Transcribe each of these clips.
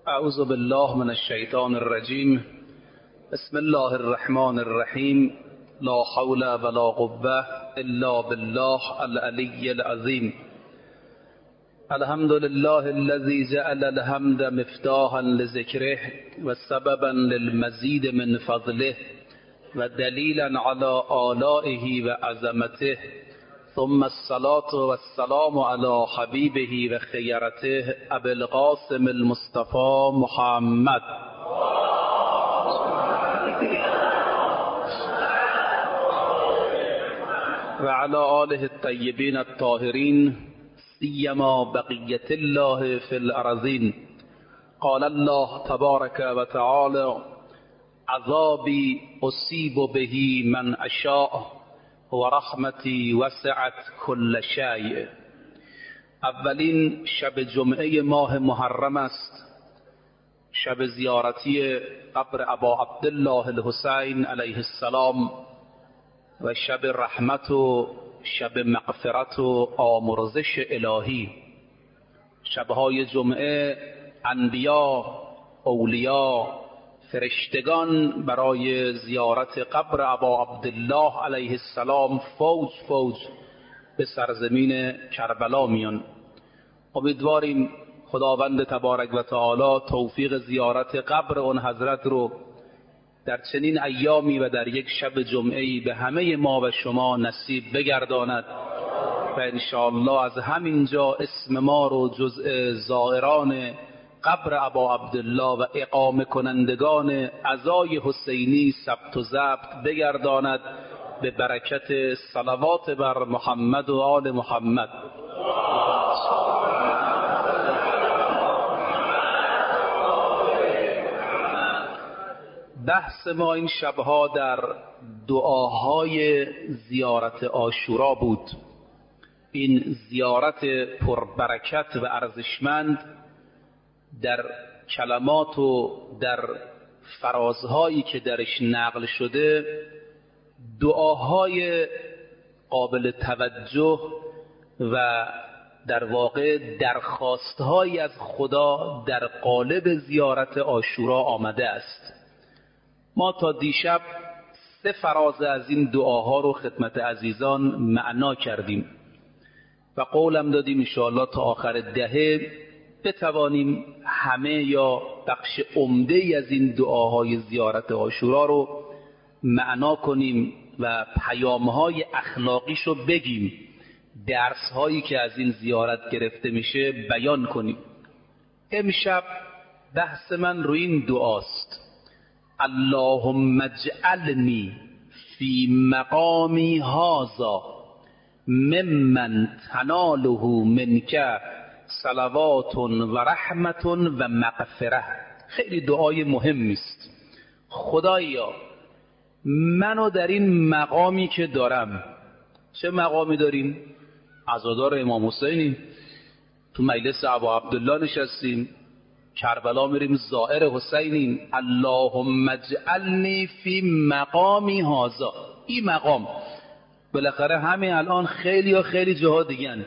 اعوذ بالله من الشیطان الرجیم. بسم الله الرحمن الرحیم. لا حول ولا قوة الا بالله العلی العظیم. الحمد لله الذي جعل الحمد مفتاحا لذكره وسببا للمزيد من فضله ودليلا على آلائه وعظمته، ثم الصلاة والسلام على حبيبه وخيرته أبي القاسم المصطفى محمد وعلى آله الطيبين الطاهرين، سيما بقية الله في الأرضين. قال الله تبارك وتعالى: عذابي أصيب به من أشاء ورحمتی وسعت کل شیء. اولین شب جمعه ماه محرم است، شب زیارتی قبر ابا عبدالله الحسین علیه السلام و شب رحمت و شب مغفرت و آمرزش الهی. شبهای جمعه انبیا، اولیا، فرشتگان برای زیارت قبر ابا عبدالله علیه السلام فوج فوج به سرزمین کربلا میان. امیدواریم خداوند تبارک و تعالی توفیق زیارت قبر اون حضرت رو در چنین ایامی و در یک شب جمعه‌ای به همه ما و شما نصیب بگرداند و انشاءالله از همینجا اسم ما رو جزء زائران قبر ابا عبدالله و اقامه کنندگان عزای حسینی ثبت و ضبط بگرداند به برکت صلوات بر محمد و آل محمد. بحث ما این شبها در دعاهای زیارت عاشورا بود. این زیارت پربرکت و ارزشمند در کلمات و در فرازهایی که درش نقل شده دعاهای قابل توجه و در واقع درخواستهایی از خدا در قالب زیارت عاشورا آمده است. ما تا دیشب 3 فراز از این دعاها رو خدمت عزیزان معنا کردیم و قولم دادیم انشاءالله تا آخر دهه بتوانیم همه یا بخش عمده‌ای از این دعاهای زیارت عاشورا رو معنا کنیم و پیام‌های اخلاقیش رو بگیم، درس‌هایی که از این زیارت گرفته میشه بیان کنیم. امشب بحث من روی این دعاست: اللهم اجعلنی فی مقامی هذا ممن تناله منک صلوات و رحمت و مغفره. خیلی دعای مهمی است. خدایا منو در این مقامی که دارم، چه مقامی داریم؟ عزادار امام حسینیم، تو مجلس ابا عبدالله نشستیم، کربلا میریم زائر حسینیم. اللهم اجعلنی فی مقامی هذا. این مقام بالاخره همین الان خیلی جاها دیگن،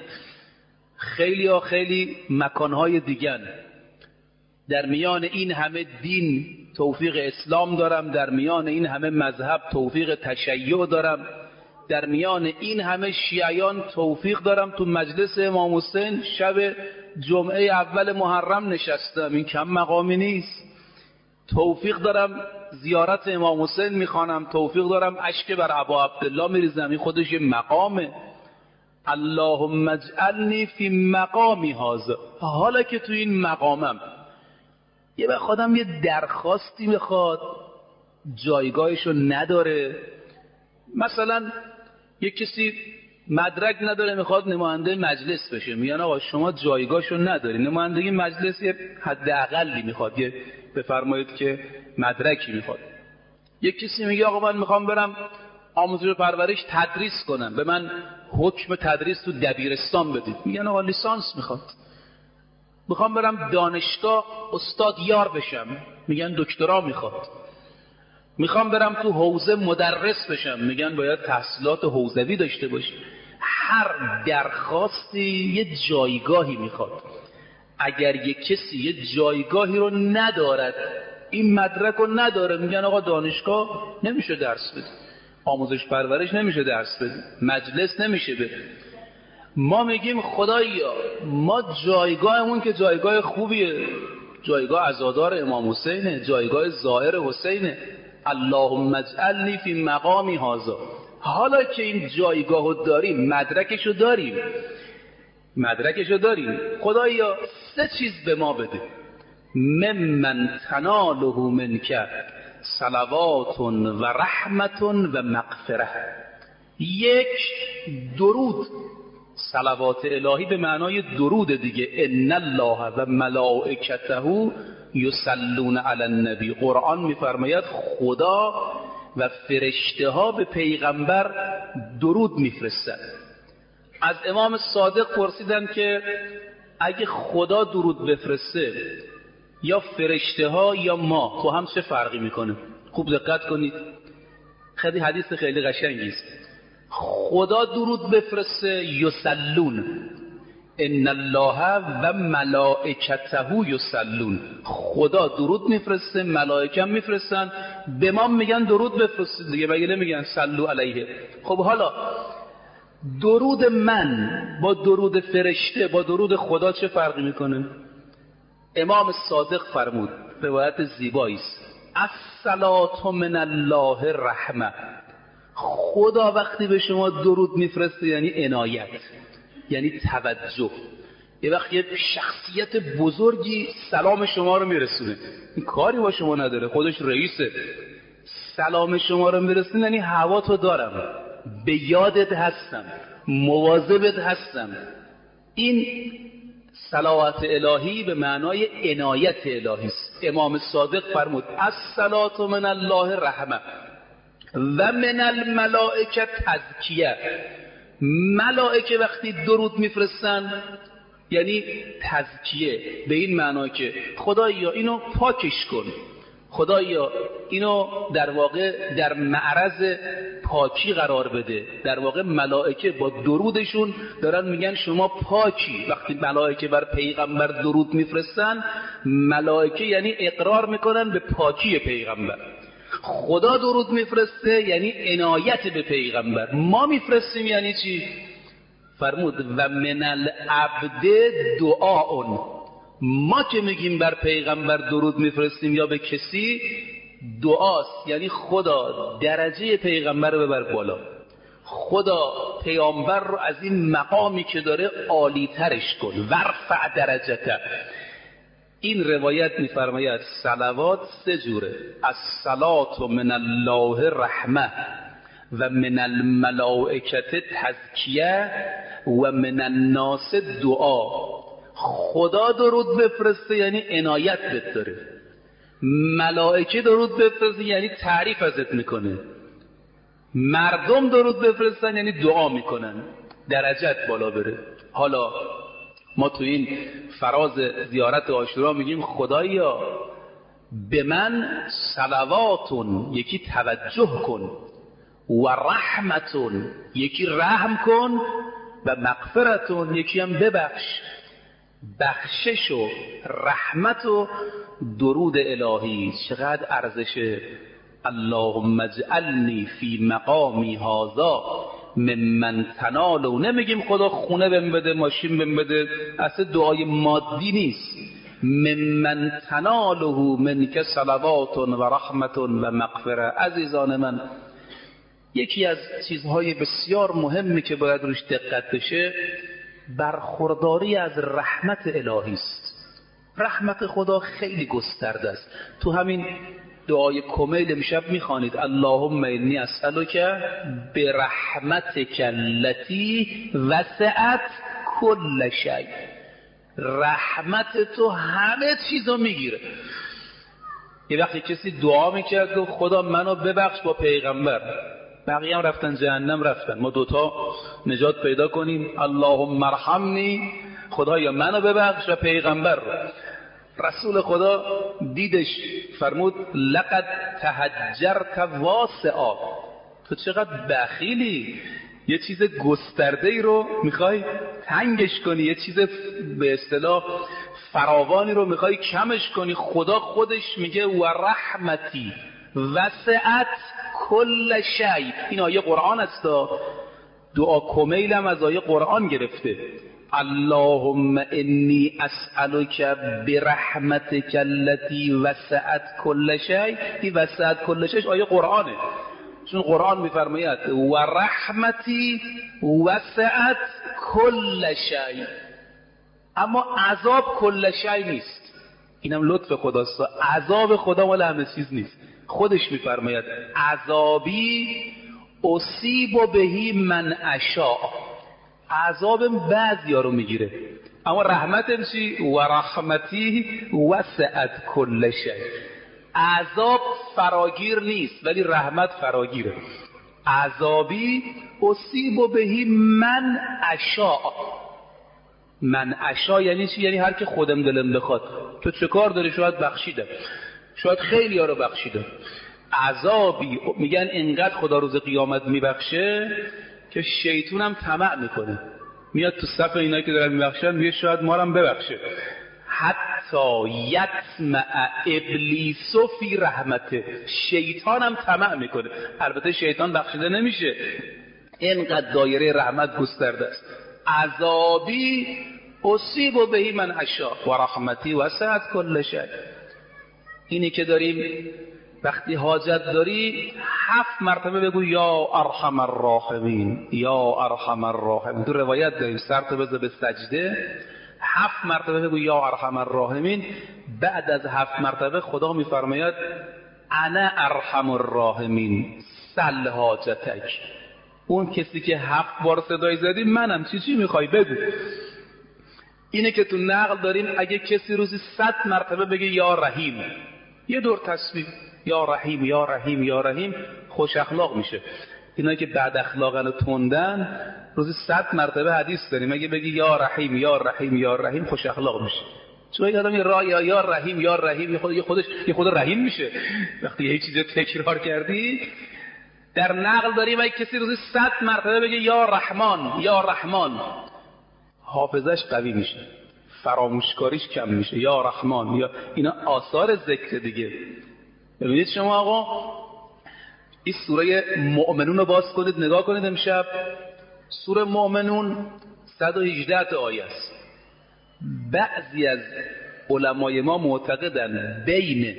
خیلی مکانهای دیگن. در میان این همه دین توفیق اسلام دارم، در میان این همه مذهب توفیق تشیع دارم، در میان این همه شیعیان توفیق دارم تو مجلس امام حسین شب جمعه اول محرم نشستم. این کم مقامی نیست. توفیق دارم زیارت امام حسین میخوانم، توفیق دارم اشک بر ابا عبدالله میریزم. این خودش یه مقامه. اللهم اجعلنی فی مقامی هذا. حالا که تو این مقامم یه وقت آدم یه درخواستی میخواد جایگاهشو نداره، مثلا یه کسی مدرک نداره میخواد نماینده مجلس بشه، میگن آقا شما جایگاهشو نداری، نمایندگی مجلس یه حداقلی میخواد، یه بفرمایید که مدرکی میخواد. یه کسی میگه آقا من میخوام برم آموزش و پرورش تدریس کنم، به من حکم تدریس تو دبیرستان بدید، میگن آقا لیسانس میخواد. میخوام برم دانشگاه استاد یار بشم، میگن دکترا میخواد. میخوام برم تو حوزه مدرس بشم، میگن باید تحصیلات حوزوی داشته باشی. هر درخواستی یه جایگاهی میخواد. اگر یک کسی یه جایگاهی رو ندارد، این مدرک رو نداره، میگن آقا دانشگاه نمیشه درس بده، آموزش پرورش نمیشه درس بده، مجلس نمیشه بده. ما میگیم خدایا ما جایگاهمون که جایگاه خوبیه، جایگاه عزادار امام حسینه، جایگاه زائر حسینه، اللهم اجعلنی فی مقامی هذا. حالا که این جایگاهو داریم، مدرکشو داریم، خدایا 3 چیز به ما بده. ممن تناله منک صلوات و رحمت و مغفره. 1 درود، صلوات الهی به معنای درود دیگه. ان الله و ملائکته یصلون علی النبی. قرآن میفرماید خدا و فرشته ها به پیغمبر درود میفرستند. از امام صادق پرسیدن که اگه خدا درود بفرسته یا فرشته ها یا ما، تو هم چه فرقی میکنه؟ خوب دقت کنید، خیلی حدیث خیلی قشنگی است. خدا درود بفرسته یصلون، ان الله و ملائکته یصلون. خدا درود میفرسته، ملائکه هم میفرستن، به ما میگن درود بفرسته دیگه، مگه نمیگن صلوا علیه؟ خب حالا درود من با درود فرشته با درود خدا چه فرقی میکنه؟ امام صادق فرمود، روایت زیبایی است، الصلاة من الله رحمه. خدا وقتی به شما درود میفرسته یعنی عنایت، یعنی توجه. یه وقت یه شخصیت بزرگی سلام شما رو میرسونه، این کاری با شما نداره، خودش رئیسه، سلام شما رو میرسونه یعنی هوا تو دارم، به یادت هستم، مواظبت هستم. این صلوات الهی به معنای عنایت الهی است. امام صادق فرمود الصلاة من الله رحمه و من الملائکه تزکیه. ملائکه وقتی درود میفرستن یعنی تزکیه، به این معنا که خدایا اینو پاکش کن، خدایا اینو در واقع در معرض پاکی قرار بده. در واقع ملائکه با درودشون دارن میگن شما پاکی. وقتی ملائکه بر پیغمبر درود میفرستن، ملائکه یعنی اقرار میکنن به پاکی پیغمبر. خدا درود میفرسته یعنی عنایت به پیغمبر. ما میفرستیم یعنی چی؟ فرمود و من العبد دعاء. ما که میگیم بر پیغمبر درود میفرستیم یا به کسی، دعاست، یعنی خدا درجه پیغمبر رو ببر بالا، خدا پیامبر رو از این مقامی که داره عالی ترش کن، ورفع درجته. این روایت میفرماید صلوات 3 جوره، الصلاة من الله رحمه و من الملائکه تزکیه و من الناس دعا. خدا درود بفرسته یعنی عنایت بهت داره، ملائکه درود بفرسته یعنی تعریف ازت میکنه، مردم درود بفرستن یعنی دعا میکنن، درجت بالا بره. حالا ما تو این فراز زیارت عاشورا میگیم خدایا به من صلواتون، یکی توجه کن، و رحمتون، یکی رحم کن، و مغفرتون، یکی هم ببخش. بخشش و رحمت و درود الهی چقدر ارزشه. اللهم اجعلنی فی مقامی هذا ممن تنالوا. نمیگیم خدا خونه بهم بده، ماشین بهم بده، اصلا دعای مادی نیست. ممن تناله منک صلوات و رحمت و مغفره. عزیزان من، یکی از چیزهای بسیار مهمی که باید روش دقت بشه برخورداری از رحمت الهی است. رحمت خدا خیلی گسترده است. تو همین دعای کمیل امشب میخوانید اللهم انی اسألک برحمتک التی وسعت کل شیء. رحمت تو همه چیزو میگیره. یه وقتی کسی دعا میکرد و خدا منو ببخش با پیغمبر، بقیه هم رفتن جهنم رفتن، ما دوتا نجات پیدا کنیم. اللهم ارحمنی، خدایا منو ببخش و پیغمبر رو. رسول خدا دیدش فرمود لقد تهجرت واسعا. تو چقدر بخیلی، یه چیز گسترده ای رو میخوای تنگش کنی، یه چیز به اصطلاح فراوانی رو میخوای کمش کنی. خدا خودش میگه و رحمتی وسعت کل شیء. این آیه قرآن است، دعا کمیل هم از آیه قرآن گرفته. اللهم انی اسألک برحمتک التي وسعت کل شیء. این وسعت کل شیء آیه قرآنه، چون قرآن میفرماید و رحمتی وسعت کل شیء. اما عذاب کل شیء نیست، اینم لطف خداست. عذاب خدا مال همه چیز نیست. خودش میفرماید عذابی اصیب بهی من اشاء. عذاب بعضیا رو میگیره، اما رحمتم چی؟ و رحمتی وسعت کل شیء. عذاب فراگیر نیست ولی رحمت فراگیره. عذابی اصیب بهی من اشاء. من اشاء یعنی چی؟ یعنی هر که خودم دلم بخواد. تو چه کار داری؟ شاید بخشیدم، شاید خیلی ها رو بخشیدم. عذابی میگن اینقدر خدا روز قیامت میبخشه که شیطون هم طمع میکنه، میاد تو صف اینایی که دارن میبخشن میگه شاید ما رو هم ببخشه. حتی یطمع ابلیس فی رحمته. شیطان هم طمع میکنه. البته شیطان بخشیده نمیشه، اینقدر دایره رحمت گسترده است. عذابی اصیب بهی من اشاء و رحمتی وسعت کل شیء. اینی که داریم وقتی حاجت داری 7 مرتبه بگو یا ارحم الراحمین، یا ارحم الراحمین. تو روایت داریم سرت بذار به سجده 7 مرتبه بگو یا ارحم الراحمین. بعد از 7 مرتبه خدا میفرماید انا ارحم الراحمین سل حاجتک. اون کسی که 7 بار صدای زدی منم، چی میخوای بگو. اینه که تو نقل داریم اگه کسی روزی 100 مرتبه بگه یا رحیم، یه دور تسبیح یا رحیم یا رحیم یا رحیم، خوش اخلاق میشه. اینا که بد اخلاقن و تندن روزی 100 مرتبه حدیث داریم اگه بگی یا رحیم یا رحیم یا رحیم خوش اخلاق میشه. چون یک آدم یا رحیم یا رحیم یه خود رحیم میشه وقتی یه چیزی تکرار کردی. در نقل داریم اگه کسی روزی 100 مرتبه بگه یا رحمان یا رحمان، حافظش قوی میشه، فراموشکاریش کم میشه. یا رحمان یا اینا آثار ذکر دیگه. ببینید شما آقا این سوره مؤمنون رو باز کنید نگاه کنید امشب. سوره مؤمنون 118 تا آیه است. بعضی از علمای ما معتقدن بین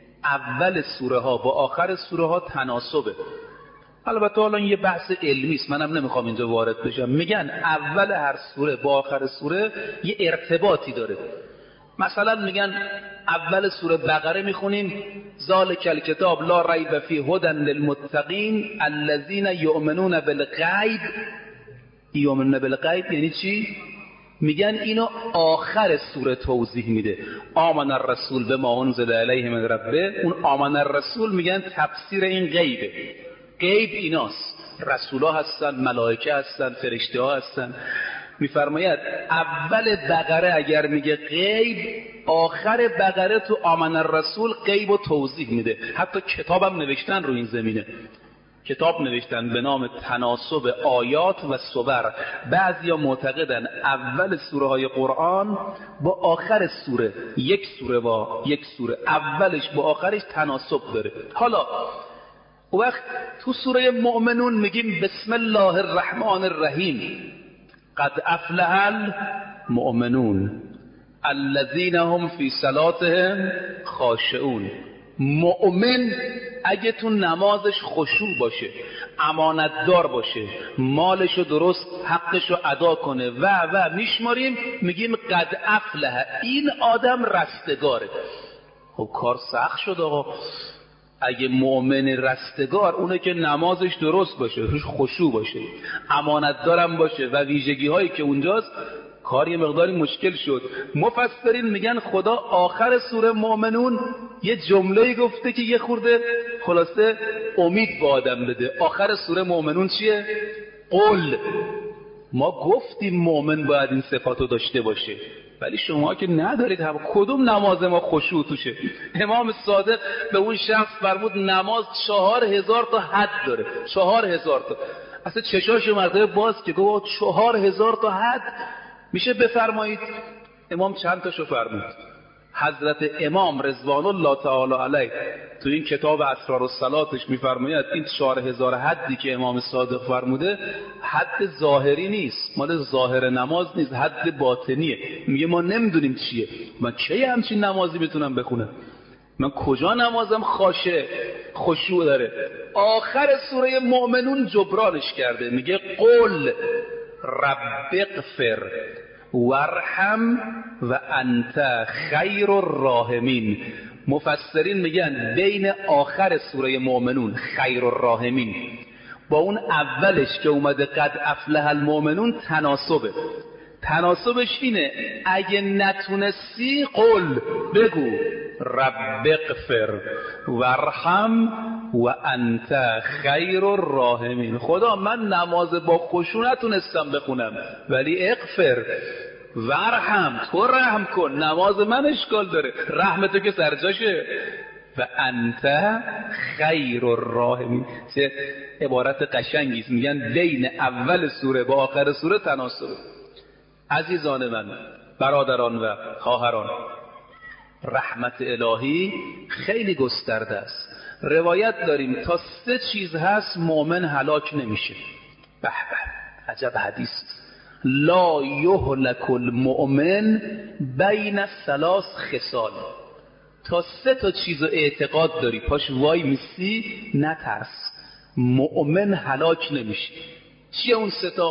اول سوره ها با آخر سوره ها تناسبه. البته حالا یه بحث علمی است، منم نمیخوام اینجا وارد بشم. میگن اول هر سوره با آخر سوره یه ارتباطی داره. مثلا میگن اول سوره بقره میخونیم ذالک الکتاب لا ریب فیه هدی للمتقین الذین یؤمنون بالغیب. یؤمنون بالغیب یعنی چی؟ میگن اینو آخر سوره توضیح میده. آمن الرسول بما انزل الیه من ربه. اون آمن الرسول میگن تفسیر این غیبه. غیب ایناست، رسولا هستن، ملائکه هستن، فرشته ها هستن. میفرماید اول بقره اگر میگه غیب، آخر بقره تو آمن الرسول غیب و توضیح میده. حتی کتابم نوشتن رو این زمینه، کتاب نوشتن به نام تناسب آیات و سور. بعضیا معتقدن اول سوره های قرآن با آخر سوره، یک سوره با یک سوره اولش با آخرش تناسب داره. حالا وقت تو سوره مؤمنون میگیم بسم الله الرحمن الرحیم قد افلح المؤمنون الذین هم فی صلاتهم خاشعون. مؤمن اگه تو نمازش خشوع باشه، امانتدار باشه، مالشو درست حقشو ادا کنه و میشماریم میگیم قد افلح، این آدم رستگاره. خب کار سخت شد آقا. اگه مؤمن رستگار اونه که نمازش درست باشه، روش خشوع باشه، امانتدارم باشه و ویژگی هایی که اونجاست، کار یه مقداری مشکل شد. مفسرین میگن خدا آخر سوره مؤمنون یه جمله گفته که یه خورده خلاصه امید به آدم بده. آخر سوره مؤمنون چیه؟ قل. ما گفتیم مؤمن باید این صفاتو داشته باشه، ولی شما که ندارید. هم کدوم نماز ما خشوع توشه؟ امام صادق به اون شخص فرمود نماز 4000 تا حد داره. 4000 تا. اصلا چشاشو مرتبه باز که گفت 4000 تا حد میشه بفرمایید؟ امام چند تاشو فرمود؟ حضرت امام رضوان الله تعالی علیه تو این کتاب اسرار الصلاتش میفرماید این 4000 حدی که امام صادق فرموده حد ظاهری نیست، مال ظاهر نماز نیست، حد باطنیه. میگه ما نمیدونیم چیه، من کی همچین نمازی بتونم بخونم؟ من کجا نمازم خشوع داره؟ آخر سوره مؤمنون جبرانش کرده، میگه قل رب اغفر وارحم و انت خیر الراحمین. مفسرین میگن بین آخر سوره مؤمنون خیر الراحمین با اون اولش که اومده قد افلح المؤمنون تناسبش اینه اگه نتونستی قل بگو رب اغفر وارحم و انت خیر الراحمین. خدا من نماز با خشوع نتونستم بخونم ولی اغفر وارحم، تو رحم کن، نماز من اشکال داره، رحمتو که سرجاشه، و انت خیر الراحمین. چه عبارت قشنگی است. میگن بین اول سوره با آخر سوره تناسب. عزیزان من، برادران و خواهران، رحمت الهی خیلی گسترده است. روایت داریم تا 3 چیز هست مؤمن هلاک نمیشه. به به، عجب حدیث. لا یهلک المؤمن بین 3 خصال. تا 3 تا چیز اعتقاد داری پاش وای میسی نترس، مؤمن هلاک نمیشه. چیه اون 3 تا؟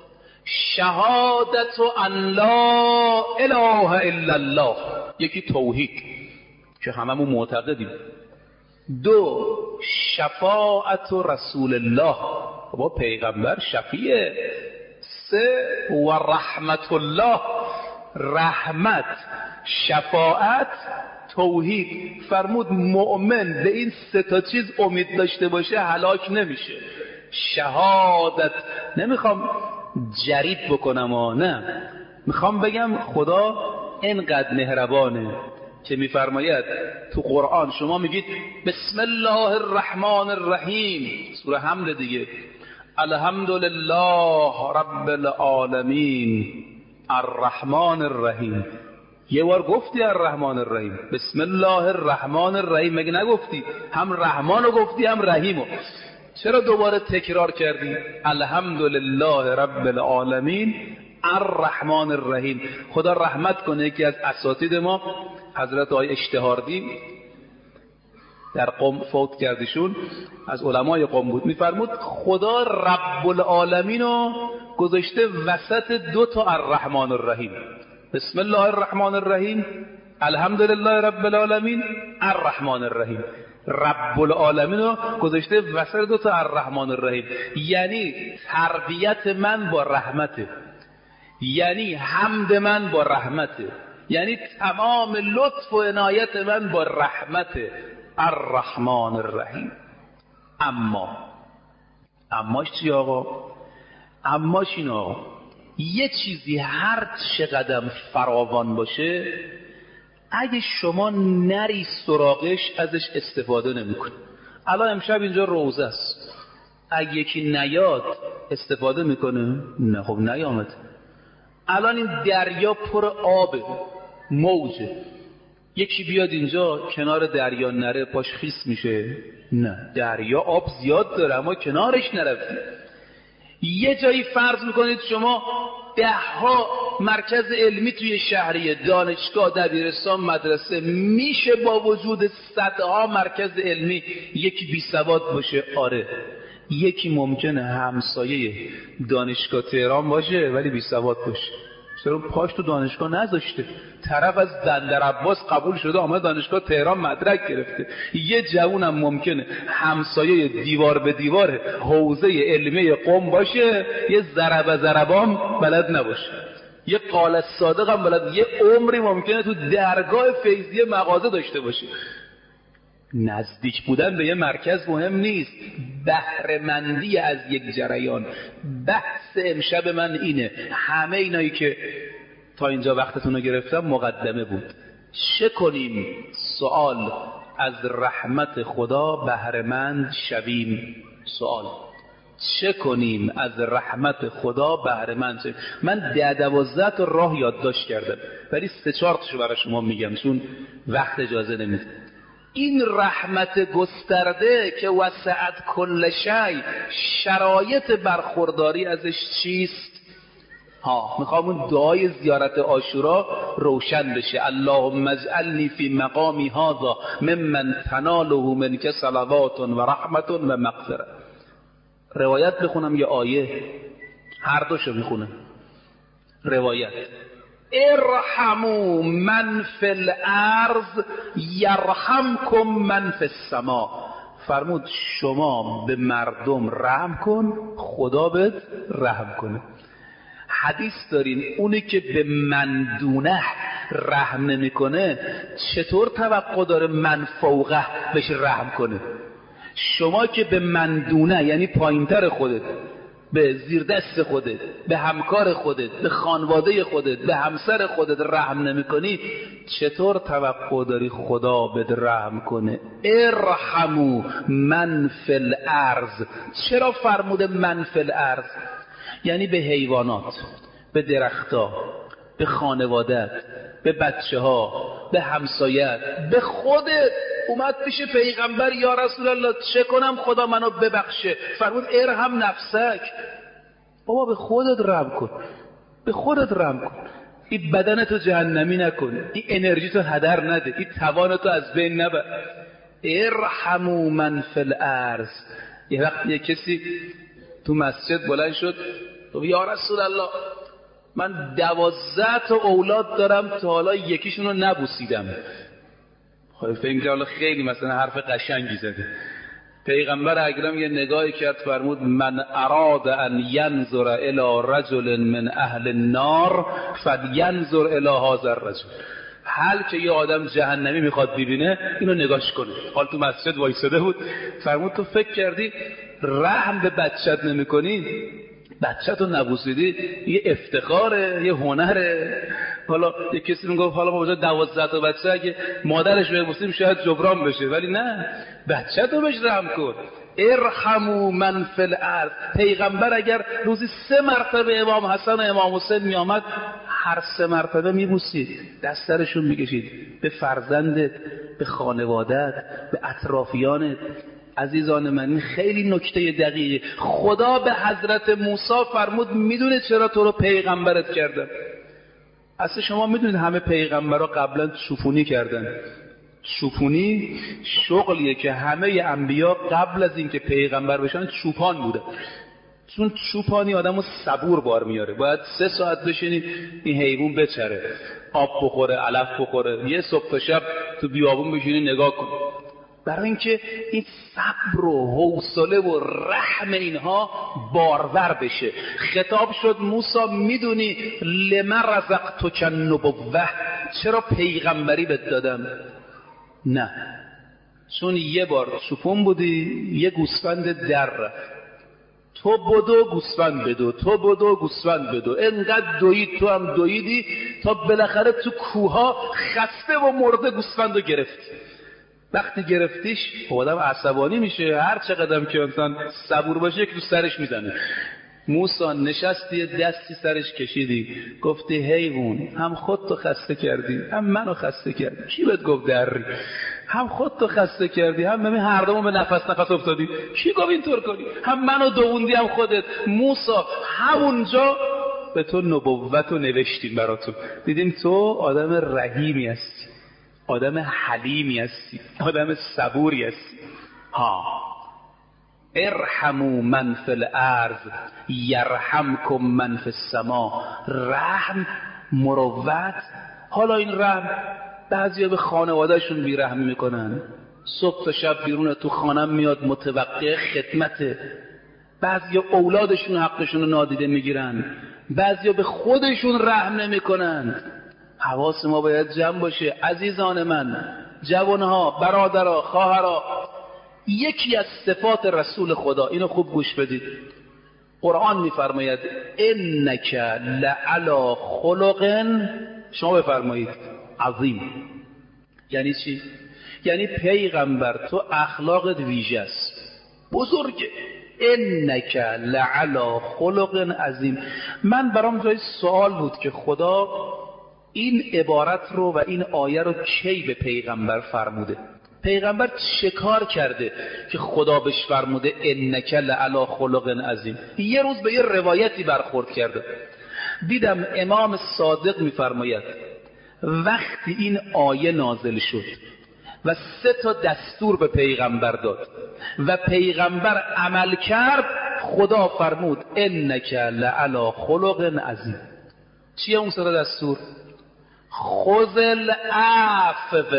شهادت ان لا اله الا الله، یکی توحید که هممون معتقدیم. 2 شفاعت رسول الله، با پیغمبر شفیعه. 3 و رحمت الله، رحمت، شفاعت، توحید. فرمود مؤمن به این 3 تا چیز امید داشته باشه هلاک نمیشه. شهادت، نمیخوام جریب بکنم نه، میخوام بگم خدا اینقدر مهربانه که میفرماید تو قرآن، شما میگید بسم الله الرحمن الرحیم، سوره حمل دیگه، الحمدلله رب العالمین الرحمن الرحیم. یه بار گفتی الرحمن الرحیم، بسم الله الرحمن الرحیم مگه نگفتی؟ هم رحمانو گفتی هم رحیمو، چرا دوباره تکرار کردی؟ الحمدلله رب العالمین الرحمن الرحیم. خدا رحمت کنه، یکی از اساتید ما حضرت آقای اشتهاردی در قم فوت کردشون، از علمای قم بود، میفرمود خدا رب العالمینو گذاشته وسط 2 تا الرحمن الرحیم. بسم الله الرحمن الرحیم، الحمدلله رب العالمین الرحمن الرحیم. رب العالمین رو گذاشته وسط 2 تا الرحمن الرحیم. یعنی تربیت من با رحمته، یعنی حمد من با رحمته، یعنی تمام لطف و عنایت من با رحمته. الرحمن الرحیم. اماش چی آقا؟ اماش این آقا، یه چیزی هر چقدر فراوان باشه اگه شما نری سراغش ازش استفاده نمیکنی. الان امشب اینجا روزه است، اگه یکی نیاد استفاده میکنه؟ نه، خب نیامد. الان این دریا پر آبه، موجه، یکی بیاد اینجا کنار دریا نره پاش خیس میشه؟ نه، دریا آب زیاد داره اما کنارش نرفتی. یه جایی فرض میکنید شما 10 مرکز علمی توی شهریه، دانشگاه، دبیرستان، مدرسه، میشه با وجود 100 مرکز علمی یکی بی سواد باشه؟ آره. یکی ممکنه همسایه دانشگاه تهران باشه ولی بی سواد باشه. چرا؟ پاش تو دانشگاه نذاشته. طرف از بندرعباس قبول شده آمد دانشگاه تهران مدرک گرفته. یه جوونم ممکنه همسایه دیوار به دیوار حوزه علمی قم باشه، یه ضربام بلد نباشه، یه قال صادق هم بلد، یه عمری ممکنه تو درگاه فیضیه مغازه داشته باشه. نزدیک بودن به یه مرکز مهم نیست، بهره‌مندی از یک جریان. بحث امشب من اینه، همه اینایی که تا اینجا وقتتون رو گرفتم مقدمه بود. چه کنیم؟ سوال، از رحمت خدا بهره‌مند شویم. سوال چه کنیم از رحمت خدا بهره مند شیم. من 10-12 تا راه یادداشت کردم ولی 3-4 تاشو برای شما میگم چون وقت اجازه نمیده. این رحمت گسترده که وسعت کل شی، شرایط برخورداری ازش چیست؟ میخوام اون دعای زیارت عاشورا روشن بشه. اللهم اجعلنی فی مقامی هذا ممن تناله منک صلوات و رحمت و مغفرت. روایت بخونم یا آیه؟ هر دوشو میخونم. روایت: ارحموا من فی الارض یرحمکم من فی السماء. فرمود شما به مردم رحم کن خدا بهت رحم کنه. حدیث دارین اونی که به من دونه رحم نمیکنه چطور توقع داره من فوقه بهش رحم کنه؟ شما که به من دونه یعنی پایینتر خودت، به زیر دست خودت، به همکار خودت، به خانواده خودت، به همسر خودت رحم نمی کنی، چطور توقع داری خدا بهت رحم کنه؟ ارحموا من فی الارض. چرا فرموده من فی الارض؟ یعنی به حیوانات، به درختها، به خانوادت، به بچه ها، به همسایت، به خودت. اومد پیش پیغمبر یا رسول الله چه کنم خدا منو ببخشه؟ فرمود ارحم نفسک. بابا به خودت رحم کن، به خودت رحم کن. این بدنتو جهنمی نکن، این انرژیتو هدر نده، این توانتو از بین نبر. ارحموا من فی الارض. یه وقت یه کسی تو مسجد بلند شد گفت یا رسول الله من 12 تا اولاد دارم تا حالا یکیشونو نبوسیدم. خب فکر کنم خیلی مثلا حرف قشنگی زده. پیغمبر اکرم یه نگاهی کرد فرمود من اراد ان ینظر الی رجل من اهل النار فلینظر الی هذا الرجل. حال که یه آدم جهنمی میخواد ببینه اینو نگاش کنه. حال تو مسجد وایساده بود. فرمود تو فکر کردی رحم به بچت نمیکنی؟ بچه‌تو نبوسیدی یه افتخاره، یه هنره. حالا یه کسی میگفت حالا ما 12 تا بچه اگه مادرش ببوسیم شاید جبران بشه، ولی نه، بچه‌تو بهش رحم کن. ارحموا من فی الارض. پیغمبر اگر روزی 3 مرتبه امام حسن و امام حسین میآمد هر 3 مرتبه میبوسید، دست سرشون میکشید، به فرزندت، به خانوادت، به اطرافیانت. عزیزان من این خیلی نکته دقیقه. خدا به حضرت موسی فرمود میدونه چرا تو رو پیغمبرت کردم؟ اصلا شما میدونید همه پیغمبرها قبلا شوفونی کردن. شوفونی شغلیه که همه انبیا قبل از اینکه پیغمبر بشن چوپان بوده. چون چوپانی آدمو صبور بار میاره، باید 3 ساعت بشینی این حیوان بچره، آب بخوره، علف بخوره، یه صبح تا شب تو بیابون بشینی نگاه کن. برای اینکه این صبر و حوصله و رحم اینها بارور بشه. خطاب شد موسی میدونی لما رزقتک النبوة، چرا پیغمبری بهت دادم؟ نه، چون یه بار چوپون بودی یه گوسفند در رفت، تو بدو گوسفند بدو، تو بدو گوسفند بدو، انقدر دوید تو هم دویدی تا بالاخره تو کوها خسته و مرده گوسفندو گرفتی. وقتی گرفتیش آدم عصبانی میشه، هر چقدر که انسان صبور باشه یک دو سرش میزنه. موسی نشستی دستی سرش کشیدی گفتی حیوان هم خودتو خسته کردی هم منو خسته کردی. کی بهت گفت دری؟ هم خودتو خسته کردی هم ببین هر دومون به نفس افتادی. کی گفت اینطور کنی؟ هم منو دووندی هم خودت. موسی همونجا به تو نبوت رو نوشتیم براتون. دیدیم تو آدم رحیمی هستی، آدم حلیمی هستی، آدم صبوری هستی. ارحموا من فی الارض یرحمکم من فی السماء. رحم، مروت. حالا این رحم بعضیا به خانوادهشون بیرحمی میکنن، صبح تا شب بیرون تو خانم میاد متوقع خدمته. بعضیا اولادشون حقشون رو نادیده میگیرن، بعضیا به خودشون رحم نمیکنن. حواس ما باید جمع باشه. عزیزان من، جوانها، برادرها، خواهرها، یکی از صفات رسول خدا، اینو خوب گوش بدید. قرآن میفرماید انک لعلی خلق، شما بفرمایید عظیم. یعنی چی؟ یعنی پیغمبر تو اخلاقت ویژه است، بزرگه، انک لعلی خلق عظیم. من برام جای سوال بود که خدا این عبارت رو و این آیه رو کی به پیغمبر فرموده؟ پیغمبر چه کار کرده که خدا بهش فرموده انک لعلی خلق عظیم؟ یه روز به یه روایتی برخورد کرده، دیدم امام صادق میفرماید وقتی این آیه نازل شد و 3 دستور به پیغمبر داد و پیغمبر عمل کرد، خدا فرمود انک لعلی خلق عظیم. چیه اون 3 دستور؟ خذ العفو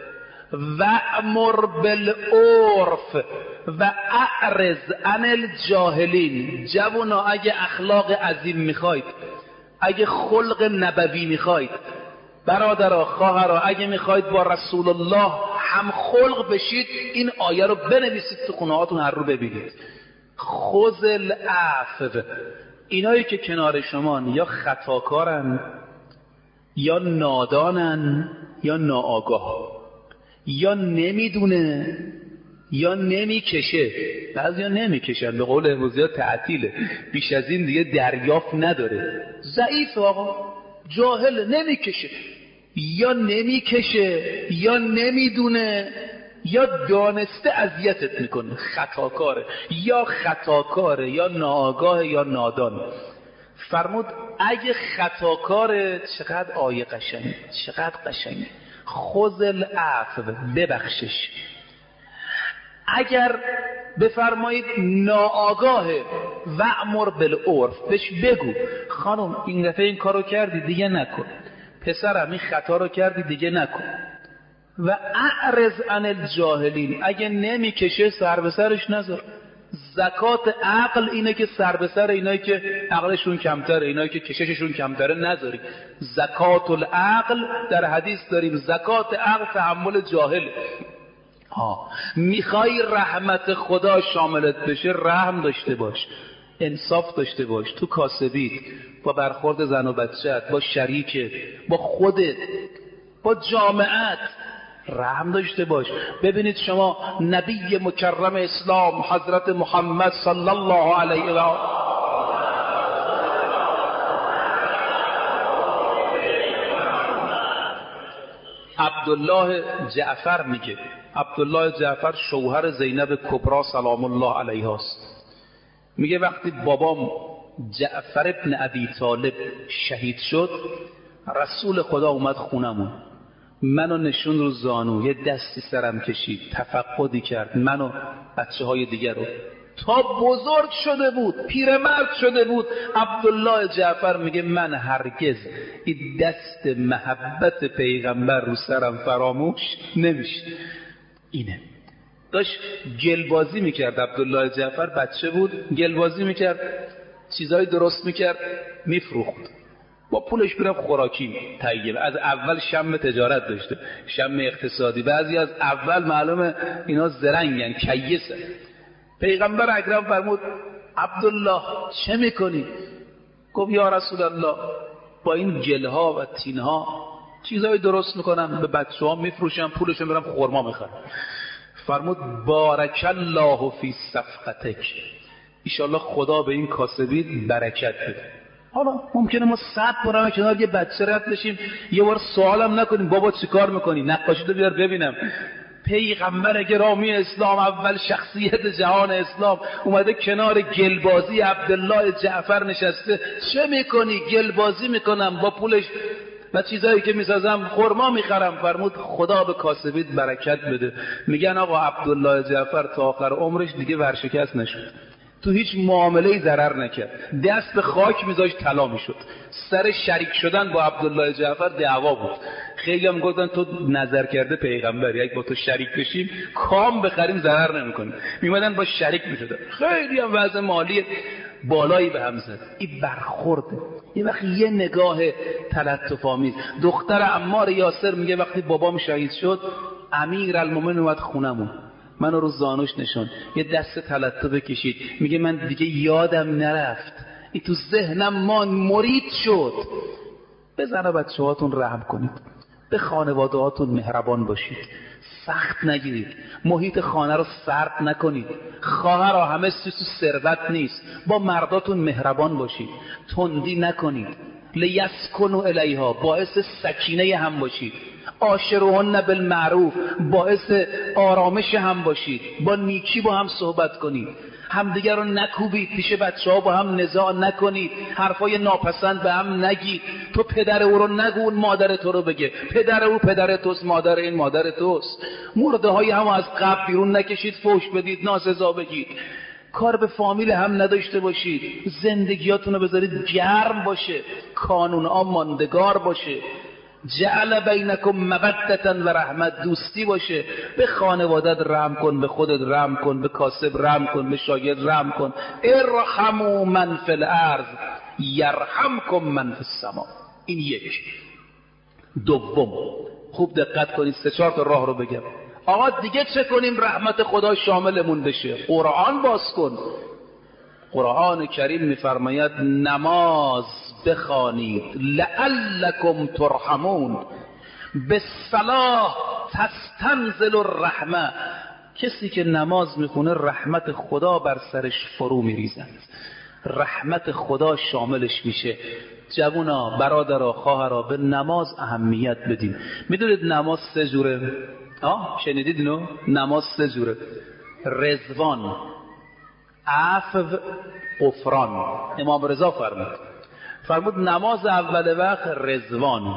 وأمر بالعرف و اعرض عن الجاهلین. جوونا اگه اخلاق عظیم میخواید، اگه خلق نبوی میخواید، برادرها خواهرها اگه میخواید با رسول الله هم خلق بشید، این آیه رو بنویسید تو خونه هاتون، هر رو ببینید. خذ العفو. اینایی که کنار شما یا خطاکارن یا نادانن یا ناآگاه، یا نمیدونه یا نمیکشه. بعضیا نمیکشن، به قول امروزی تعطیله، بیش از این دیگه دریافت نداره، ضعیف، آقا جاهل، نمیکشه، یا نمیکشه یا نمیدونه یا دانسته اذیتت میکنه، خطاکاره، یا خطاکاره یا ناآگاه یا نادان. فرمود اگه خطاکاره، چقدر آیه قشنگه، چقدر قشنگه، خذ العفو، ببخشش. اگر بفرمایید ناآگاهه، وأمر بالعرف، بهش بگو خانم این دفعه این کارو کردی دیگه نکن، پسرم این خطا رو کردی دیگه نکن. و اعرض عن الجاهلین، اگه نمیکشه سر به سرش نذار. زکات عقل اینه که سر به سر اینایی که عقلشون کمتره، اینایی که کشششون کمتره نذاری. زکات العقل در حدیث داریم، زکات عقل تحمل جاهل. میخوای رحمت خدا شاملت بشه، رحم داشته باش، انصاف داشته باش تو کاسبیت، با برخورد زن و بچه‌ت، با شریکت، با خودت، با جامعت، رحم داشته باش. ببینید شما نبی مکرم اسلام حضرت محمد صلی الله علیه و عبدالله جعفر میگه، عبدالله جعفر شوهر زینب کبرا سلام الله علیها است، میگه وقتی بابام جعفر ابن ابی طالب شهید شد، رسول خدا اومد خونمون، منو نشون رو زانو، یه دستی سرم کشید، تفقدی کرد منو بچه های دیگر رو، تا بزرگ شده بود، پیرمرد شده بود. عبدالله جعفر میگه من هرگز این دست محبت پیغمبر رو سرم فراموش نمیشه. اینه داشت گلبازی میکرد عبدالله جعفر، بچه بود، گلبازی میکرد، چیزایی درست میکرد، میفروخت، با پولش میرفت خوراکی تهیه. از اول شم تجارت داشته، شم اقتصادی. بعضی از اول معلومه اینا زرنگن، کیسن. پیغمبر اکرم فرمود عبدالله چه میکنی؟ گفت یا رسول الله با این گلها و تینها چیزایی درست میکنم، به بچه ها میفروشم، پولشو میرم خورما میخرم. فرمود بارک الله فی صفقتک، ایشالله خدا به این کاسبی برکت بده. حالا ممکنه ما 100 بار کنار یه بچه رد بشیم، یه بار سوالم نکنیم بابا چی کار میکنی، نقاشی تو بیار ببینم. پیغمبر گرامی اسلام، اول شخصیت جهان اسلام، اومده کنار گلبازی عبدالله جعفر نشسته، چه میکنی؟ گلبازی میکنم، با پولش و چیزایی که میسازم خرما میخرم. فرمود خدا به کاسبیت برکت بده. میگن آقا عبدالله جعفر تا آخر عمرش دیگه ورشکست نشد، تو هیچ معامله‌ای ضرر نکرد، دست به خاک میذاشت طلا میشد. سر شریک شدن با عبدالله جعفر دعوا بود. خیلی هم گفتن تو نظر کرده پیغمبر، یک با تو شریک بشیم کام بخریم ضرر نمیکنیم، میمدن با شریک میشدن. خیلی هم وضع مالی بالایی به هم زد. این برخورده. یه وقت یه نگاه تلطف آمیز. دختر عمار یاسر میگه وقتی بابام شهید شد، امیرالمومنین اومد خونمون، منو رو زانوش نشون، یه دست تلطف کشید، میگه من دیگه یادم نرفت، این تو ذهنم مرید شد. بزنه بچه هاتون رحم کنید، به خانواده هاتون مهربان باشید، سخت نگیرید، محیط خانه رو سرد نکنید. خواهرها همه تو ثروت نیست، با مرداتون مهربان باشید، تندی نکنید. لیسکنوا الیها، باعث سکینه هم باشید. عاشروهن بالمعروف، باعث آرامش هم باشید، با نیکی با هم صحبت کنید، همدیگر رو نکوبید، پیش بچه‌ها با هم نزاع نکنید، حرفای ناپسند به هم نگید. تو پدر او رو نگو، اون مادر تو رو بگه. پدر او پدر توست، مادر این مادر توست. مرده های هم از قبر بیرون نکشید، فحش بدید، ناسزا بگید. کار به فامیل هم نداشته باشید. زندگیاتون رو بذارید گرم باشه، قانون ها ماندگار باشه. جعل بینکم مودة و رحمت، دوستی باشه. به خانوادت رحم کن، به خودت رحم کن، به کاسب رحم کن، به شاگرد رحم کن. ارحموا من فی الارض یرحمکم من فی السماء. این یک. دوم، خوب دقت کنید، 3-4 تا راه رو بگم. آقا دیگه چه کنیم رحمت خدا شاملمون بشه؟ قرآن باز کن. قرآن کریم میفرماید نماز بخوانید لعلکم ترحمون، بالصلاة تستنزل الرحمه. کسی که نماز میخونه رحمت خدا بر سرش فرو میریزد، رحمت خدا شاملش میشه. جوونا، برادرها، خواهرها، به نماز اهمیت بدین. میدونید نماز 3 جوره؟ شنیدید اینو؟ نماز 3 جوره: رضوان، عفو، غفران. امام رضا فرمود نماز اول وقت رضوان،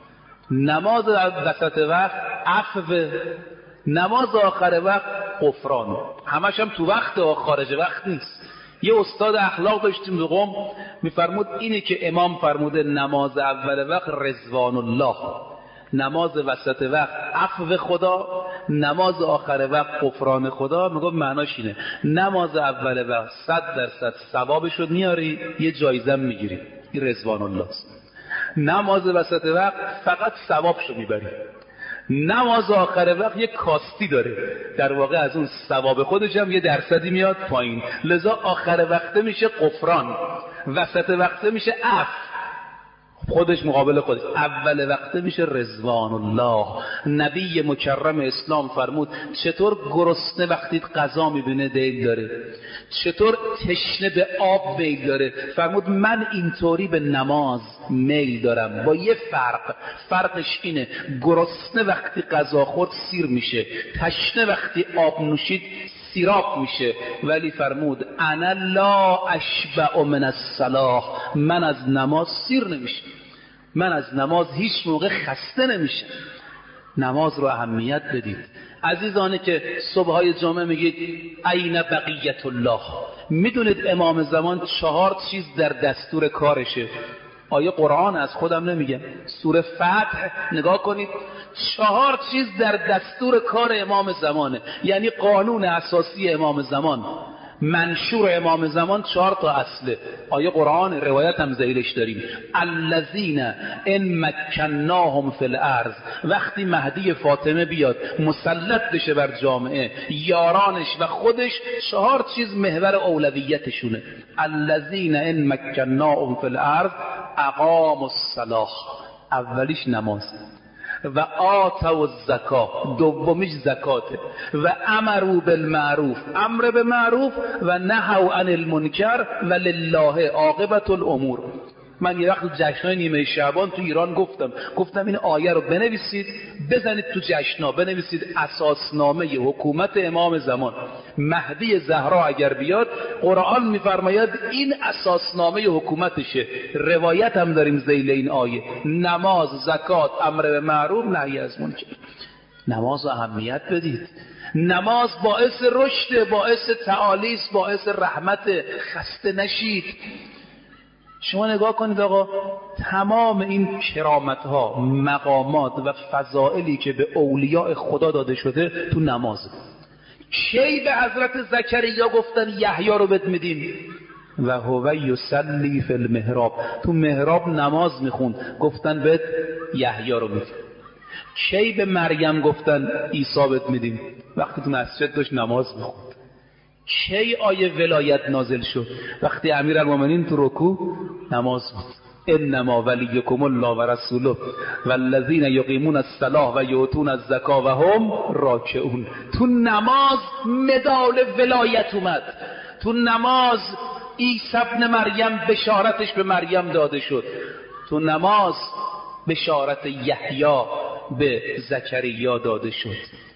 نماز وسط وقت عفو، نماز آخر وقت غفران. همش هم تو وقت و خارج وقت نیست. یه استاد اخلاق داشتیم به قم، میفرمود اینه که امام فرموده نماز اول وقت رضوان الله، نماز وسط وقت عفو خدا، نماز آخر وقت غفران خدا. میگم معناش اینه نماز اول وقت 100% ثوابشو میاری، یه جایزه میگیری، این رضوان الله است. نماز وسط وقت فقط ثوابشو میبری. نماز آخر وقت یه کاستی داره، در واقع از اون ثواب خودش هم یه درصدی میاد پایین. لذا آخر وقت میشه غفران، وسط وقت میشه عفو، خودش مقابل خودش. اول وقت میشه رضوان الله. نبی مکرم اسلام فرمود چطور گرسنه وقتی غذا میبینه دل داره، چطور تشنه به آب میل داره. فرمود من اینطوری به نماز میل دارم، با یه فرقش اینه گرسنه وقتی غذا خورد سیر میشه، تشنه وقتی آب نوشید سیراب میشه. ولی فرمود انا لا اشبع من الصلاة، من از نماز سیر نمیشه، من از نماز هیچ موقع خسته نمیشه. نماز رو اهمیت بدید. عزیزانی که صبحهای جمعه میگید این بقیت الله، میدونید امام زمان 4 چیز در دستور کارشه. آیه قرآن از خودم نمیگم، سوره فتح نگاه کنید، 4 چیز در دستور کار امام زمانه، یعنی قانون اساسی امام زمان، منشور امام زمان 4 تا اصله. آیه قرآن، روایت هم زیرش داریم: الذین ان مکناهم فی الارض، وقتی مهدی فاطمه بیاد مسلط بشه بر جامعه، یارانش و خودش 4 چیز محور اولویتشونه. الذین ان مکناهم فی الارض اقاموا الصلاة، اولیش نماز، و آتوا الزکات، دومیش زکاته، و امروا بالمعروف، امر به معروف، و نهوا عن المنکر و لله عاقبة الامور. من یه وقت جشنای نیمه شعبان تو ایران گفتم این آیه رو بنویسید، بزنید تو جشنا، بنویسید اساسنامه حکومت امام زمان. مهدی زهرا اگر بیاد قرآن میفرماید این اساسنامه حکومتشه. روایت هم داریم ذیل این آیه: نماز، زکات، امر به معروف، نهی از منکر. نماز رو اهمیت بدید. نماز باعث رشد، باعث تعالی است، باعث رحمت. خسته نشید. شما نگاه کنید آقا، تمام این کرامت ها، مقامات و فضائلی که به اولیاء خدا داده شده تو نماز. کی به حضرت زکریا گفتن یحیی رو بهت میدیم؟ و هو یصلی فی المحراب، تو محراب نماز میخوند، گفتن بهت یحیی رو میدیم. کی به مریم گفتن عیسی بهت میدیم؟ وقتی تو مسجد داشت نماز میخوند. کی آیه ولایت نازل شد؟ وقتی امیرالمومنین تو رکوع نماز بود. انما ولیکم الله و رسوله والذین یقیمون الصلاة و یؤتون الزکاة و هم راکعون. تو نماز مدال ولایت اومد. تو نماز عیسی ابن مریم بشارتش به مریم داده شد. تو نماز بشارت یحیی به زکریا داده شد.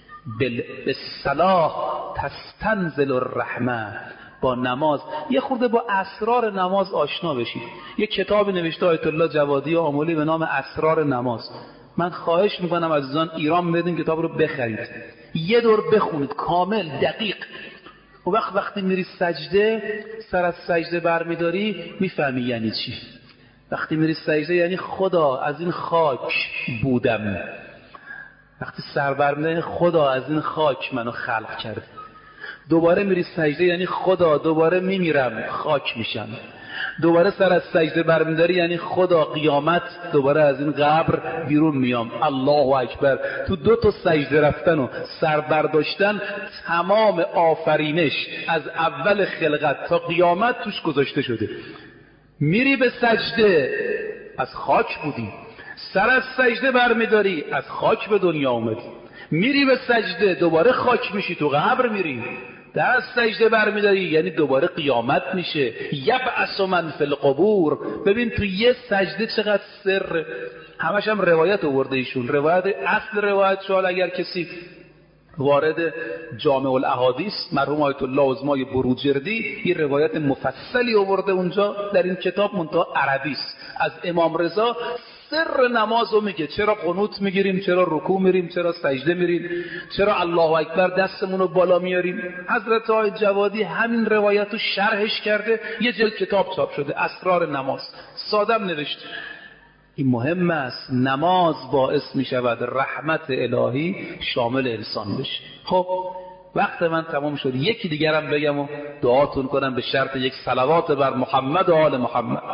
بالصلاة تستنزل الرحمه. با نماز یه خورده با اسرار نماز آشنا بشید. یه کتاب نوشته آیت الله جوادی آملی به نام اسرار نماز. من خواهش میکنم عزیزان ایران بدین کتاب رو بخرید، یه دور بخونید کامل دقیق. و وقتی میری سجده سر از سجده برمیداری میفهمی یعنی چی. وقتی میری سجده یعنی خدا از این خاک بودم. وقتی سر برمیداری خدا از این خاک منو خلق کرد. دوباره میری سجده یعنی خدا دوباره میمیرم خاک میشم. دوباره سر از سجده برمیداری یعنی خدا قیامت دوباره از این قبر بیرون میام. الله اکبر. تو 2 تا سجده رفتن و سر برداشتن تمام آفرینش از اول خلقت تا قیامت توش گذاشته شده. میری به سجده از خاک بودی، سر از سجده برمیداری از خاک به دنیا اومدی. میری به سجده دوباره خاک میشی، تو قبر میری. در سجده برمیداری یعنی دوباره قیامت میشه. یبعث من فی القبور. ببین تو یه سجده چقدر سر. همش هم روایت آورده ایشون. روایت اصل روایت شال اگر کسی وارد جامع الاحادیث مرحوم آیت الله عظمای بروجردی یه روایت مفصلی آورده اونجا در این کتاب، منتها عربی است، از امام رضا سر نمازو میگه. چرا قنوت میگیریم، چرا رکوع میریم، چرا سجده میریم، چرا الله اکبر دستمونو بالا میاریم. حضرت آیت جوادی همین روایتو شرحش کرده، یه جلد کتاب چاپ شده اسرار نماز. سادم نوشته. این مهم است. نماز باعث میشود رحمت الهی شامل انسان بشه. خب وقت من تمام شد. یکی دیگرم بگم و دعاتون کنم به شرط یک صلوات بر محمد و آل محمد.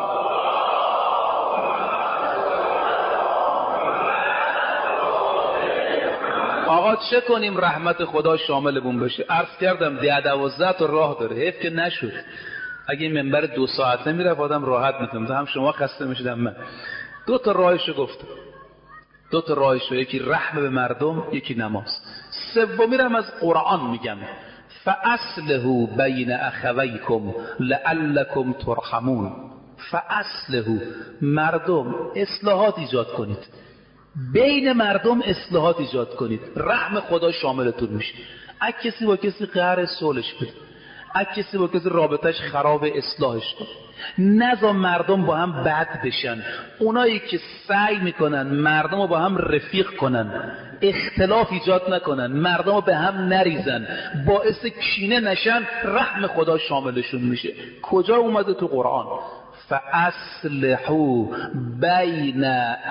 آقا چه کنیم رحمت خدا شاملمون بشه؟ عرض کردم 10-12 تا راه داره. حیف که نشد. اگه این منبر 2 ساعته میرفت آدم راحت میتونم. هم شما خسته میشدم من. 2 تا راهشو گفتم. 2 تا راهشو، یکی رحم به مردم، یکی نماز. سومی رو از قرآن میگم. فاصلحوا بین اخویکم لعلکم ترحمون. فاصلحوا، مردم اصلاحات ایجاد کنید. بین مردم اصلاحات ایجاد کنید. رحم خدا شاملتون میشه. اگه کسی با کسی قهر صلحش بده، اگه کسی با کسی رابطش خراب اصلاحش کن. نذار مردم با هم بد بشن. اونایی که سعی میکنن مردم رو با هم رفیق کنن، اختلاف ایجاد نکنن، مردم رو به هم نریزن، باعث کینه نشن، رحم خدا شاملشون میشه. کجا اومده؟ تو قرآن. فاصلحوا بین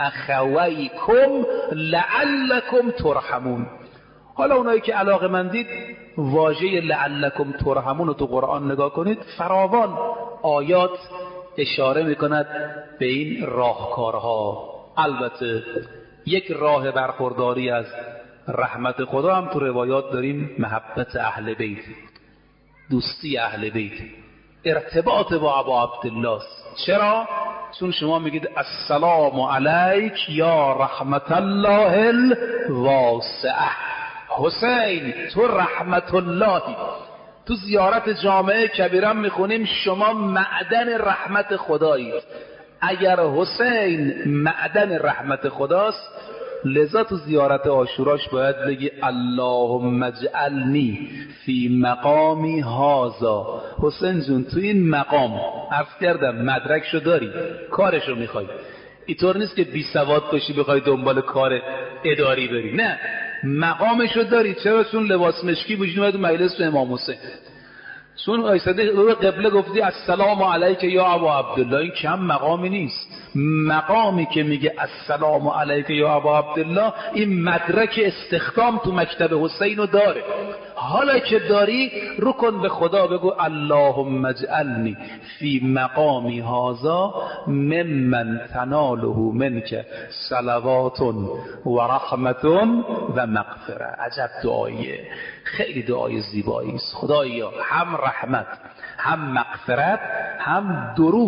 اخویکم لعلکم ترحمون. حالا اونایی که علاقه مندید واژه لعلکم ترحمون رو تو قرآن نگاه کنید، فراوان آیات اشاره میکند به این راهکارها. البته یک راه برخورداری از رحمت خدا هم تو روایات داریم، محبت اهل بیت، دوستی اهل بیت، ارتباط با ابا عبدالله. چرا؟ چون شما میگید السلام علیک یا رحمت الله الواسعه. حسین تو رحمت اللهی. تو زیارت جامعه کبیره میخونیم شما معدن رحمت خدایید. اگر حسین معدن رحمت خداست، لذا تو زیارت عاشوراش باید بگی اللهم اجعلنی فی مقامی هذا. حسین جون تو این مقام، عرض کردم مدرکشو داری، کارشو میخوای. اینطور نیست که بی سواد باشی بخوای دنبال کار اداری بری، نه، مقامشو داری. چرا؟ چون لباس مشکی بوشی اومد مجلس امام حسین، چون ایستاده به قبله گفتی السلام علیک یا ابا عبدالله. این کم مقامی نیست. مقامی که میگه السلام علیک یا ابا عبدالله، این مدرک استخدام تو مکتب حسین رو داره. حالا که داری رو کن به خدا، بگو اللهم اجعلنی فی مقامی هذا ممن تناله منک صلوات و رحمت و مغفره. عجب دعاییه، خیلی دعای زیبایی است. خدایا هم رحمت، هم مغفرت، هم درود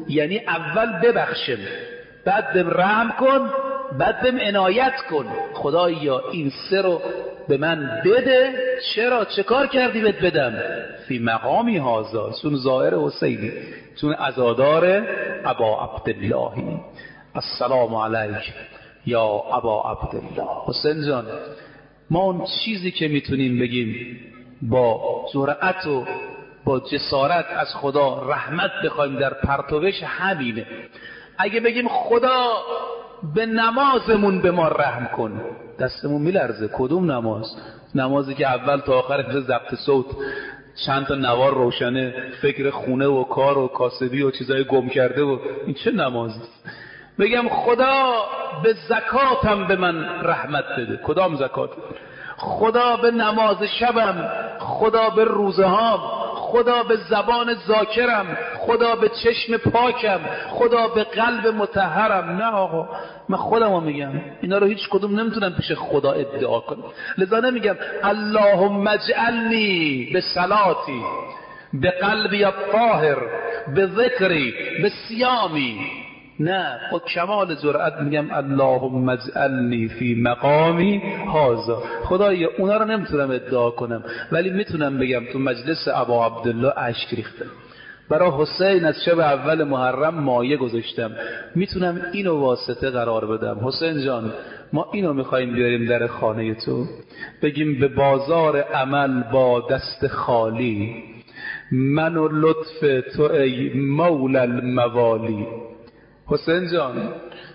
یعنی اول ببخشم، بعد بهم رحم کن، بعد بهم عنایت کن. خدایا این سه رو به من بده. چرا؟ چه کار کردی بهت بدم؟ فی مقامی هذا، چون ظاهر حسینی، چون عزادار ابا عبداللهی. السلام علیک یا ابا عبدالله. حسین جان، ما اون چیزی که میتونیم بگیم با جرأت و با جسارت از خدا رحمت بخوایم در پرتوش همینه. اگه بگیم خدا به نمازمون به ما رحم کن، دستمون میلرزه. کدوم نماز؟ نمازی که اول تا آخر به ضبط صوت چند تا نوار روشنه، فکر خونه و کار و کاسبی و چیزای گم کرده و این چه نمازی؟ بگم خدا به زکاتم به من رحمت بده. کدام زکات؟ خدا به نماز شبم، خدا به روزهام، خدا به زبان ذاکرم، خدا به چشم پاکم، خدا به قلب مطهرم. نه آقا، من خودمو میگم، اینا رو هیچ کدوم نمیتونم پیش خدا ادعا کنم. لذا نمیگم اللهم اجعلنی به صلاتی، به قلبی الطاهر، به ذکری، به صیامی. نه، با کمال جرأت میگم اللهم اجعلنی فی مقامی هذا. خدایا اونا رو نمیتونم ادعا کنم، ولی میتونم بگم تو مجلس ابا عبدالله اشک ریختم، برای حسین از شب اول محرم مایه گذاشتم، میتونم اینو واسطه قرار بدم. حسین جان، ما اینو میخواییم بیاریم در خانه تو، بگیم به بازار عمل با دست خالی، من و لطف تو ای مولا الموالی. حسین جان،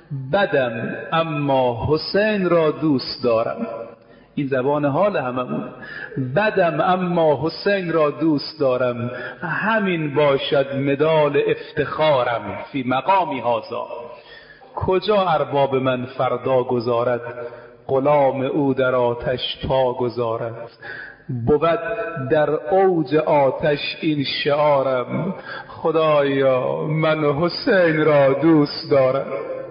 بدم اما حسین را دوست دارم. این زبان حال هممون. بدم اما حسین را دوست دارم، همین باشد مدال افتخارم فی مقامی هذا. کجا ارباب من فردا گذارد، غلام او در آتش پا گذارد. بود در اوج آتش این شعارم، خدایا من حسین را دوست دارم.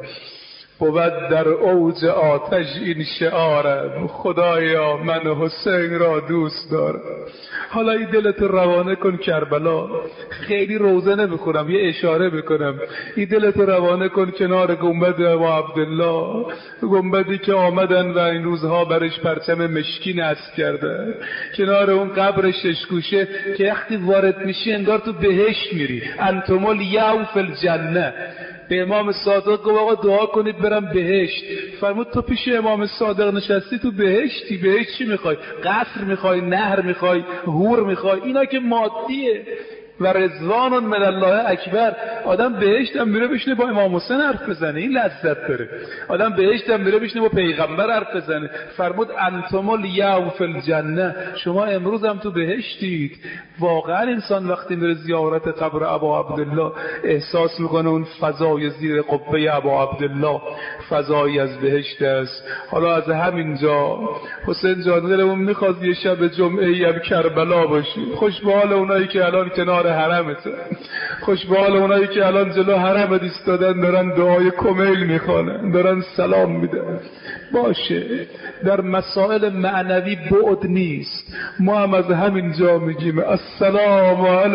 بود در اوج آتش این شعارم، خدایا من حسین را دوست دارم. حالا این دلت روانه کن کربلا. خیلی روزه نمیخونم، یه اشاره بکنم. این دلت روانه کن کنار گنبد ابا عبدالله، گنبدی که آمدن و این روزها برش پرچم مشکی نصب کرده، کنار اون قبر ششگوشه که وقتی وارد میشی انگار تو بهشت میری. انتم الیوم فی الجنه. به امام صادق گفت آقا دعا کنید برم بهشت. فرمود تو پیش امام صادق نشستی تو بهشتی. بهشت چی میخوای؟ قصر میخوای؟ نهر میخوای؟ حور میخوای؟ اینا که مادیه. و رضوان من الله اکبر. آدم بهشت هم میره بشینه با امام حسین حرف بزنه، این لذت داره. آدم بهشت هم میره بشینه با پیغمبر حرف بزنه. فرمود انتم الیوم فی الجنه. شما امروز هم تو بهشتید. واقعا انسان وقتی میره زیارت قبر ابا عبدالله احساس میکنه اون فضای زیر قبه ابا عبدالله فضایی از بهشت است. حالا از همینجا حسین جان دلمون میخواد یه شب جمعه ای هم کربلا باشی. خوش به حال اونایی که الان کنار حرمته، خوش به حال اونایی که الان جلو حرمت ایستادن دارن دعای کمیل میخوانن، دارن سلام میدن. باشه، در مسائل معنوی بعد نیست. ما هم از همین جا میگیم السلام علی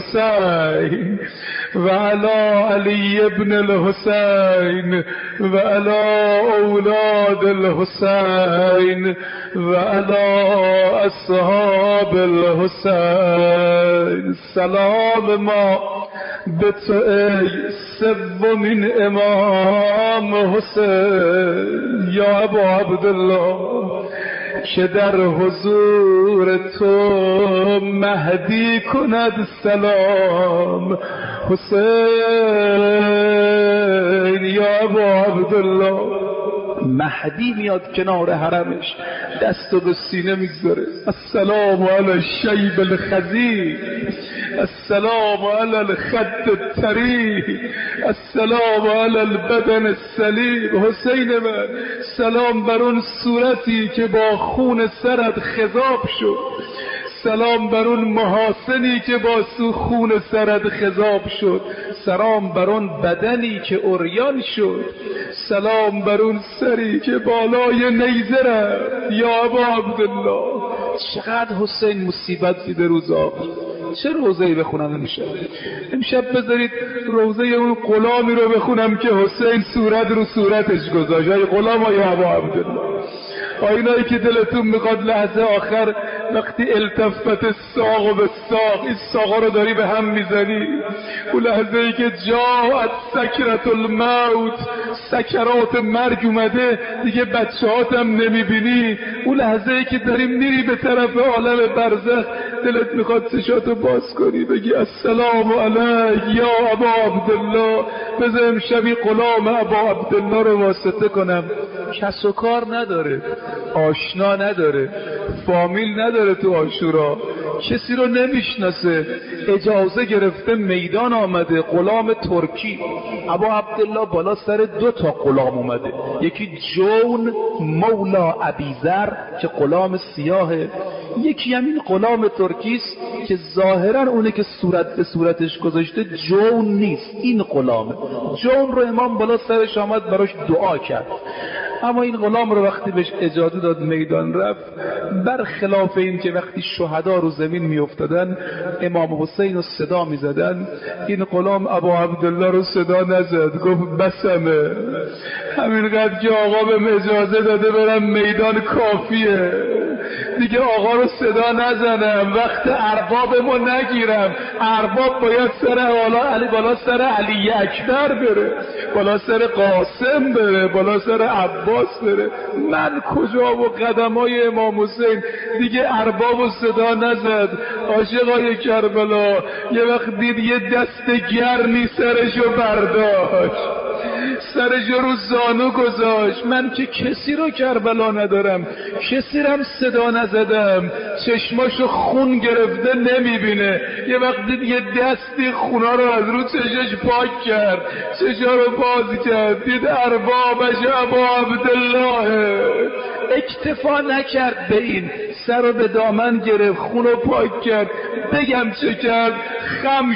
الحسین و علی علی ابن الحسین و علی اولاد الحسین و علی اصحاب الحسین. سلام ما به تو ای سومین امام حسین یا ابا عبدالله، که در حضور تو مهدی کند سلام. حسین یا ابا عبدالله، مهدی میاد کنار حرمش، دستو به سینه میگذاره. السلام علی الشیب الخضیر، السلام علی الخد الطری، السلام علی البدن السلیم. حسین من، سلام بر اون صورتی که با خون سرت خضاب شد، سلام بر اون محاسنی که با خون سرت خضاب شد، سلام بر اون بدنی که عریان شد، سلام بر اون سری که بالای نیزه رفت. یا ابا عبدالله، چقدر حسین مصیبت دیده روزا. چه روضه‌ای بخونم امشب بذارید روضه اون غلامی رو بخونم که حسین صورت رو صورتش گذاشت. ای غلام های ابا عبدالله، آینایی که دلتون میخواد لحظه آخر وقتی التفت الساق و به ساق، این ساقا رو داری به هم میزنی، اون لحظه ای که جاءت سکرت الموت، سکرات مرگ اومده دیگه بچه‌هاتم نمیبینی، اون لحظه ای که داری میری به طرف عالم برزخ، دلت میخواد چشاتو باز کنی بگی السلام علیک یا ابا عبدالله. بذار امشبی غلام ابا عبدالله رو واسطه کنم. کس و کار نداره، آشنا نداره، فامیل نداره، تو عاشورا کسی رو نمیشناسه، اجازه گرفته میدان آمده. غلام ترکی ابا عبدالله بالا سر 2 غلام اومده، یکی جون مولا ابیذر که غلام سیاهه، یکی همین غلام ترکیست که ظاهرا اونه که صورت به صورتش گذاشته جون نیست، این غلامه. جون رو امام بالا سرش آمد براش دعا کرد، اما این غلام رو وقتی بهش اجازه داد میدان رفت، برخلاف این که وقتی شهدا رو زمین می افتادن امام حسین رو صدا می زدن، این غلام ابا عبدالله رو صدا نزد، گفت بسمه، همینقدر که آقا بهم اجازه داده برم میدان کافیه، دیگه آقا رو صدا نزنم، وقت اربابمو نگیرم. ارباب باید سر علی، بالا سر علی اکبر بره، بالا سر قاسم بره، بالا سر عباس بره، من کجا؟ و قدمای امام حسین دیگه ارباب و صدا نزد. عاشقای کربلا یه وقت دید یه دست گرمی سرشو برداشت، سرشو رو زانو گذاشت. من که کسی رو کربلا ندارم، کسی رم صدا نزدم، چشماشو خون گرفته نمیبینه، یه وقت دید یه دستی خونا رو از رو چشش پاک کرد، چشا رو باز کرد، دید اربابش ابا عبدالله. اکتفا نکرد به این، سر رو به دامن گرفت، خون رو پاک کرد. بگم چه کرد؟ خم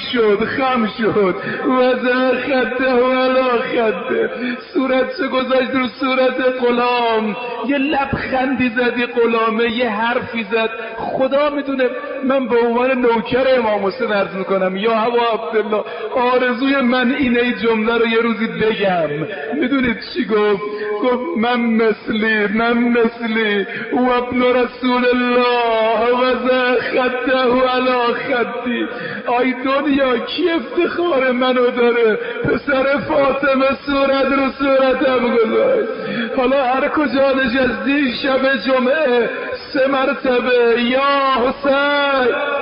شد وزن خده و علا خده، صورت چه گذاشت رو صورت غلام، یه لبخندی زدی غلامه، یه حرفی زد. خدا میدونه من به عنوان نوکر امام حسین عرض میکنم یا ابا عبدالله، آرزوی من اینه این جمله رو یه روزی بگم. میدونید چی گفت؟ گفت من مثلی و ابن رسول الله وزن خده و علا خدی. آی دنیا کی افتخار منو داره؟ پسر فاطمه صورت رو صورتم گذاشت. حالا هر کجا نشستی شب جمعه 3 مرتبه یا حسین